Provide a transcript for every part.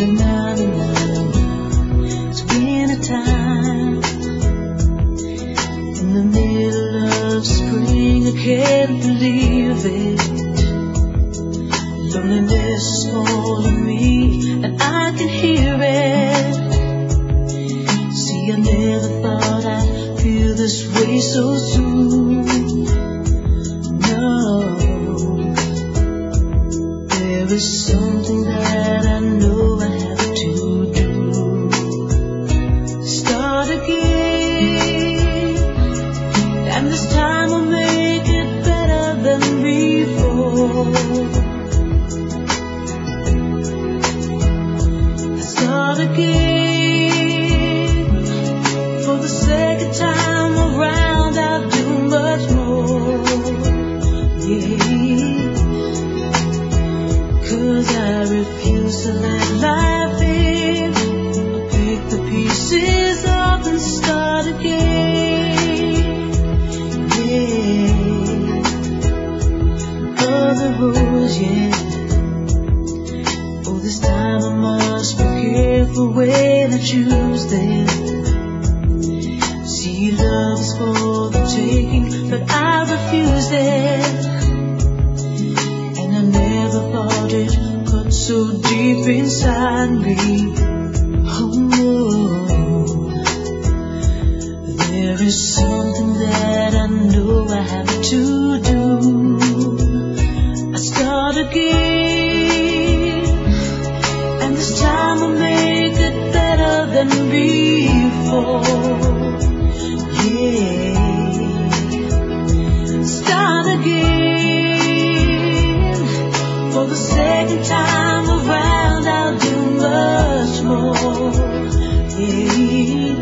It's winter time. In the middle of spring, I can't believe it. Loneliness is calling me, and I can hear it. See, I never thought I'd feel this way so soon. No, there is something that I know I have to do. Start again, and this time I'll make it better than before. Start again, for the second time around I'll do much more. Yeah, 'cause I refuse to let life in. I'll pick the pieces up and start again. Yeah, other rules, yeah. Oh, this time I must be careful when I choose them. See, love is for the taking, but I refuse it. And I never thought it cut so deep inside me. Oh, there is something that I know I have to do. I start again, and this time I'll make it better than before. Yeah, start again, for the second time around I'll do much more. Yeah,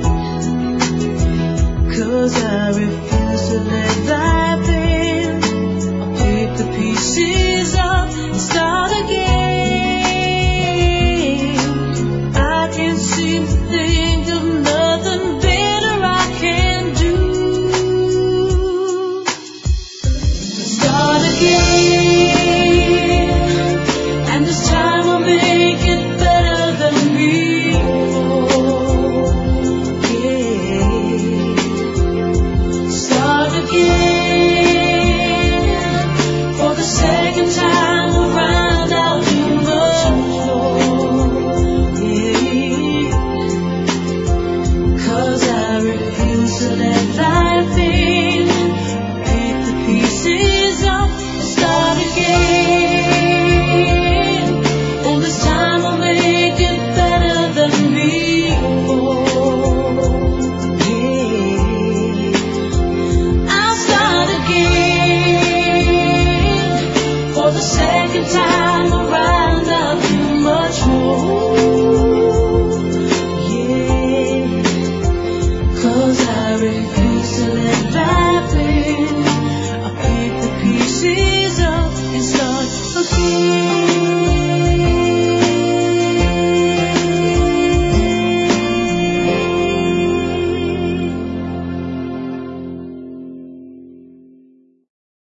'cause I refuse to let life in. I'll pick the pieces up and start again. I can't seem to think of nothing better I can do. Start again, and this time I'll make it better than before. Yeah, start again, for the second time around I'll do much more. Yeah, 'cause I refuse to let life in. Pick the pieces up and start again. Oh, this time I'll make it better than before. Yeah, I'll start again, for the second time around.